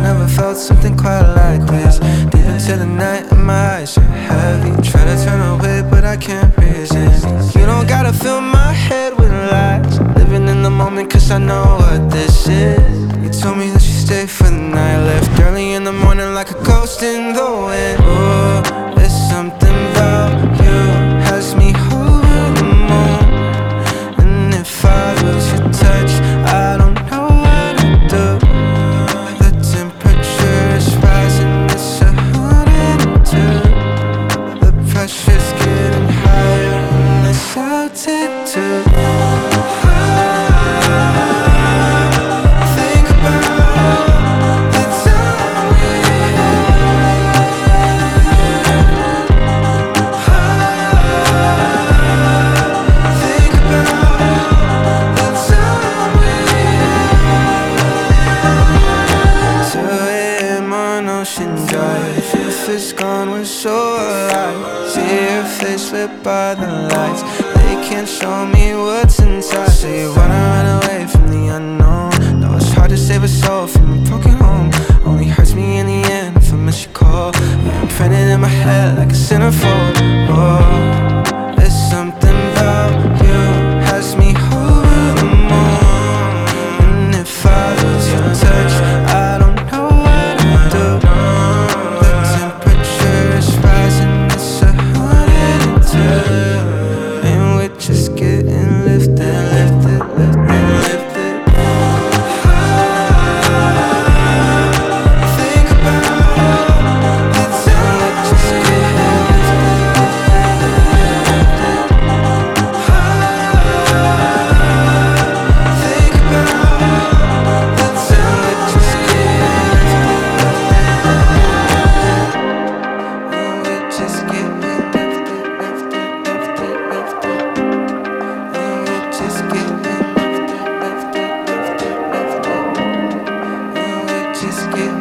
never felt something quite like this. Deep into the night and my eyes are heavy. Try to turn away but I can't resist. You don't gotta fill my head with lies. Living in the moment cause I know what this is. You told me that you stayed for the night. Left early in the morning like a ghost in the wind. Ooh, there's something about you, has me over the moon. And if I lose your touch, I don't know what to do. The temperature is rising, it's 102. The pressure's getting higher in this altitude. If it's gone, we're so alive. See your face lit by the lights. They can't show me what's inside. So you wanna run away from the unknown. No, it's hard to save a soul from a broken home. Only hurts me in the end if I miss your call. Yeah, I'm printed in my head like a centerfold. Oh, there's something about you, has me over the moon. And if I lose your touch, I don't know what to do. And we're just getting lifted, lifted, lifted, lifted. Think about the time we're just getting Think about the time we're just getting And we're just getting just get